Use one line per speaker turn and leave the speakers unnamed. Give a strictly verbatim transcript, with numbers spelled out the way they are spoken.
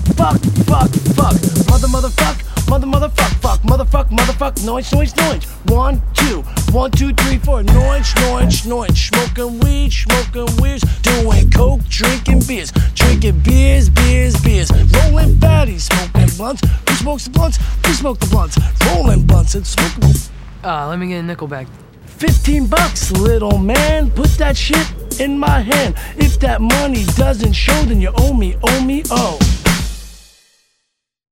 fuck, fuck, fuck. Mother, motherfuck, mother, motherfuck, fuck, motherfuck, motherfuck, noise, noise, noise. One, two, one, two, three, four. Noise, noise, noise. Smoking weed, smoking weeds. Doing coke, drinking beers. Drinking beers, beers, beers. Rolling fatties, smoking blunts. Who smokes the blunts? We smoke the blunts. Rolling blunts and smoking.
Uh, let me get a nickel back.
Fifteen bucks, little man. Put that shit in my hand. If that money doesn't show, then you owe me, owe me, oh.